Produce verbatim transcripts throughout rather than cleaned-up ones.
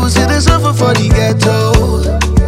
people say they suffer for the ghetto.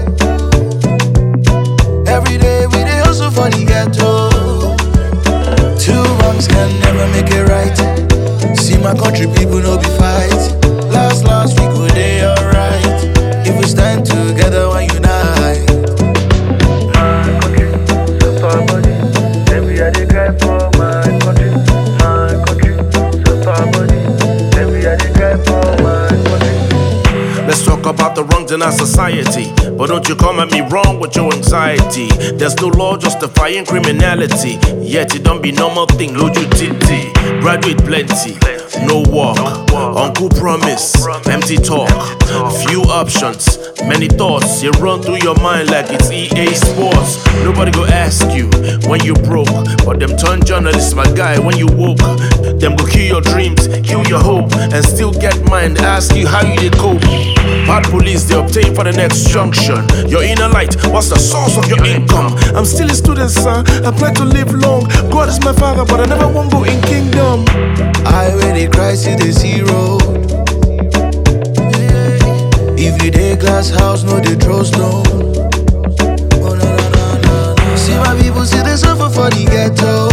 Every day we dey hustle for the ghetto. Two wrongs can never make it right. See my country people no be fight. Last last we go dey alright if we stand together and unite. My country, so far body. Every day they cry for my country. My country, so far body. Every day they cry for my country. Let's talk about the wrongs in our society. But don't you come at me wrong with your anxiety. There's no law justifying criminality. Yet it don't be normal thing, loju titi. Graduate plenty, no work. Uncle promise, empty talk. Few options, many thoughts. You run through your mind like it's E A Sports. Nobody go ask you when you broke. But them turn journalists, my guy, when you woke. Them go kill your dreams, kill your hope. And still get mind, ask you how you did cope. Bad police, they obtain for the next junction. Your inner light, what's the source of your income? I'm still a student, sir, I plan to live long. God is my father, but I never won't go in kingdom. I when they cry, see the zero. If you dey glass house, no they throw stone. Oh, no, no, no, no, no. See my people say they suffer for the ghetto.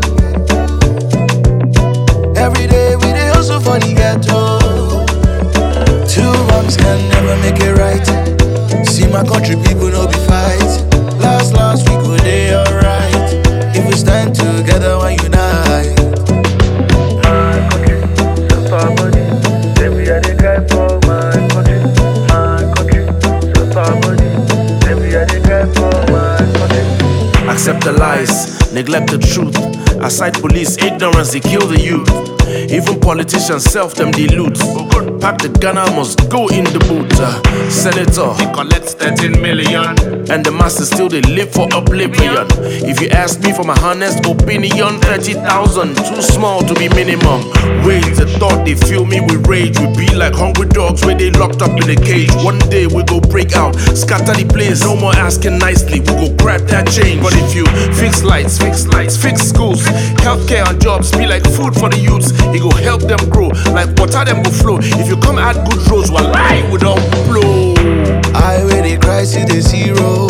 Every day we dey hustle for the ghetto. Two wrongs can never make it right. See my country people no be fight. Last last we go dey alright if we stand together and unite. My country, so far body. Every day they cry for my country. My country, so far body. Every day they cry for my country. Accept the lies, neglect the truth. Aside police, ignorance, they kill the youth. Even politicians self them dilute. Pack the gun, I must go in the boot. Uh, Senator, he collects thirteen million. And the masses still they live for oblivion. If you ask me for my honest opinion, thirty thousand, too small to be minimum. Wait, the thought they fill me with rage. We be like hungry dogs where they locked up in a cage. One day we go break out, scatter the place. No more asking nicely, we go grab that change. But if you fix lights, fix lights, fix schools, healthcare and jobs be like food for the youths. It go help them grow, like water them go flow. If you come at good roads, while life we don't blow. I when they cry, see the zero.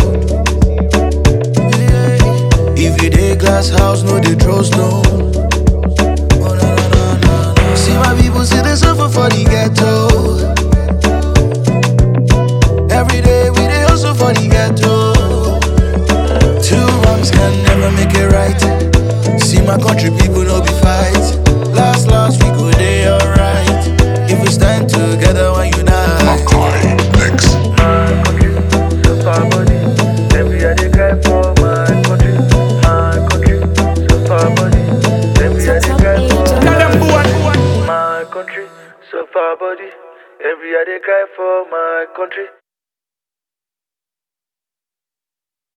If you dey glass house, no they throw stone. Oh, no, no, no, no, no. See my people say they suffer for the ghetto. Every day we dey hustle for the ghetto. Two wrongs can never make it right. See my country people no be fight. Last last we go dey alright if we stand together and unite. Makai Mix. My country, so far body. Every day they cry for my country. My country, so far body. Every day they cry for my country. So far body. Every day they cry for my country.